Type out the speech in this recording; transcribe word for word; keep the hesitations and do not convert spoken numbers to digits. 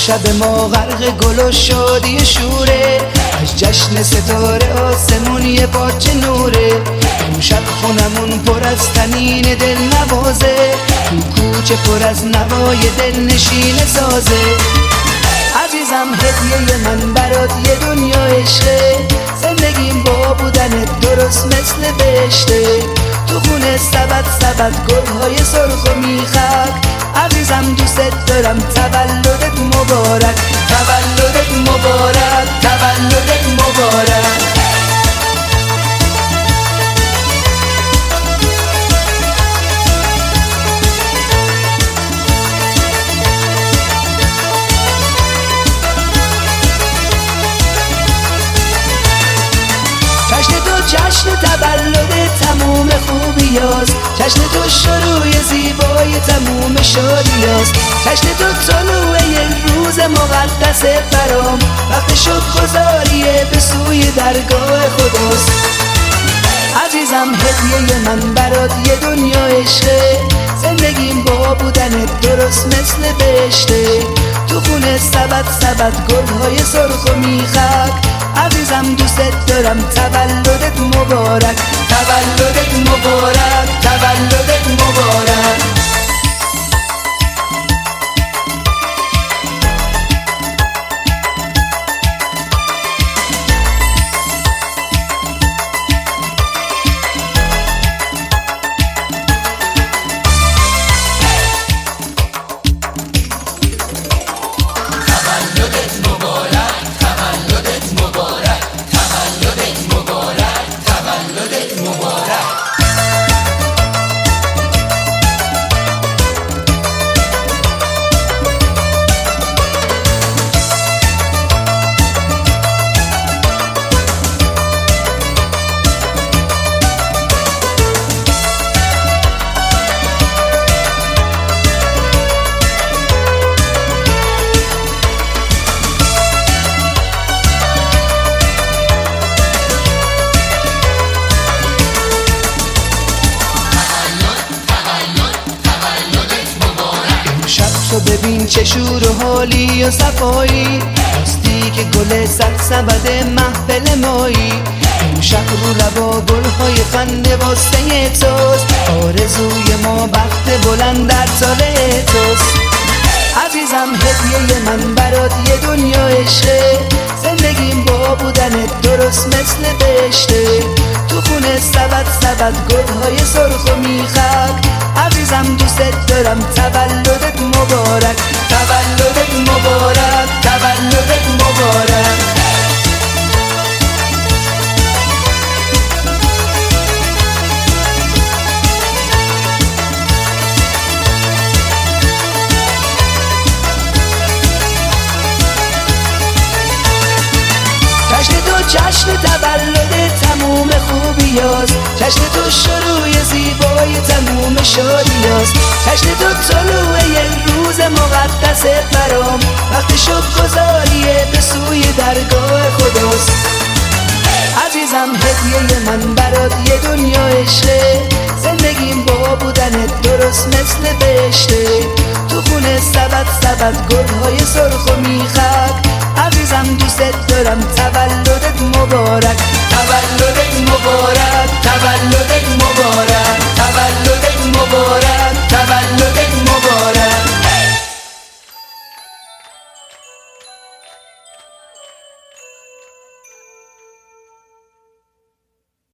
شب ما غرق گل و شادی شوره، از جشن ستاره آسمون یه پاچه نوره. امشب خونمون پر از تنین دل نوازه، تو کوچه پر از نوای دل نشین سازه. عزیزم هدیه من برات یه دنیا عشقه، زندگیم با بودنت درست مثل بهشته. تو خونه سبد سبد گلهای سرخ و میخک، عزیزم دوست دارم تولدت مبارک، تولدت مبارک، تولدت مبارک. جشن تولد تموم خوبیاست، جشن تو شروع زیبای تموم شادیاست، جشن تو طلوع روز مقدس برام، وقت شکرگزاریه به سوی درگاه خداست. عزیزم هدیه من برات یه دنیا عشقه، زندگیم با بودنت درست مثل بهشته. تو خونه سبد سبد گلهای سرخ و میخک، عزیزم دوست دارم تولدت مبارک، تولدت مبارک، تولدت مبارک. ببین چه شور و حالی و صفایی، راستی که گل صد سبد محفل مایی. امشب رو لبا گلهای خنده واسه توست، آرزوی ما بخت بلند در سال توست. عزیزم هدیه من برات یه دنیا عشقه، زندگیم با بودنت درست مثل بهشته. تو خونه سبد سبد گلهای سرخ و میخک، عزیزم دوست دارم تولدت مبارک، تولدت مبارک، تولدت مبارک. جشن تولد تموم خوبیاست، جشن تو شروع زیبای تموم شادیاست، جشن تو طلوع روز مقدس برام، وقت شکرگزاریه به سوی درگاه خداست. عزیزم هدیه من برات یه دنیا عشقه، زندگیم با بودنت درست مثل بهشته. تو خونه سبد سبد گلهای سرخ و میخک، عزیزم دوست دارم تولدت مبارک، تولدت مبارک، تولدت